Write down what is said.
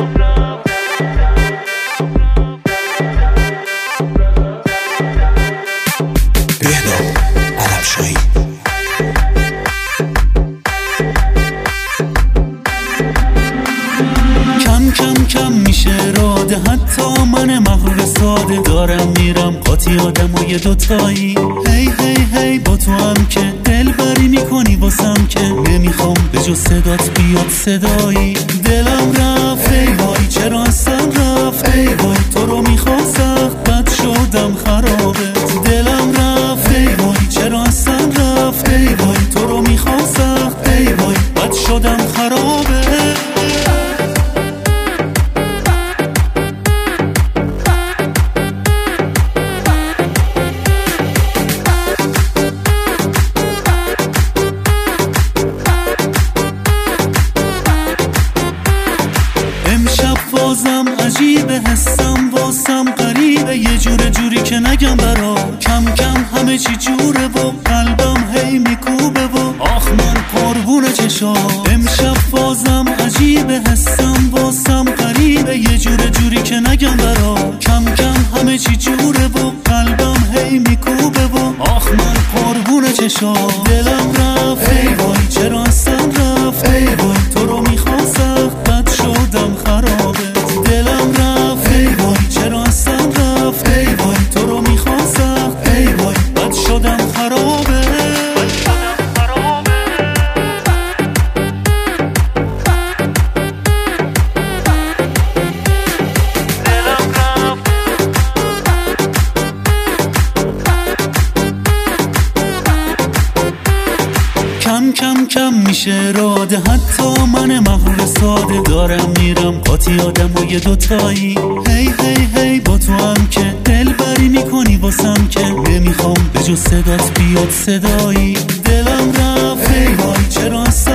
کم کم کم میشه راده، حتی من مغرور ساده دارم میرم قاطی آدم و یه دوتایی. هی هی هی با تو هم که دل بری میکنی واسم که نمیخوام به جز صدات بیاد صدایی. دلم رفت ای وای چرا اصلا رفت، ای وای تو رو میخوام سخت بد شدم خرابت. دلم رفت ای وای چرا اصلا رفت، ای وای تو رو میخوام سخت، ای وای بد شدم خرابت. بازم عجیبه حسم واسم غریبه، یه جوری که نگم برا. کم کم همه چی جوره و قلبم هی میکوبه و آخ من قربون چشام. امشب بازم عجیبه حسم واسم غریبه، یه جوری که نگم برا. کم کم همه چی جوره و قلبم هی میکوبه و آخ من قربون چشام. دلم رفت ای وای چرا اصلا رفت، ای وای تو رو میخوام سخت بد شدم خرابه. دلم رفت ای وای چرا اصلا رفت، ای وای تو رو میخوام سخت، ای وای بد شدم خرابه. کم کم کم میشه راده، حتی من مغرور ساده دارم میرم قاطی آدم و یه دوتایی. هی هی هی با تو هم که دل بری میکنی واسم که نمیخوام به جز صدات بیاد صدایی. دلم رفت ای وای چرا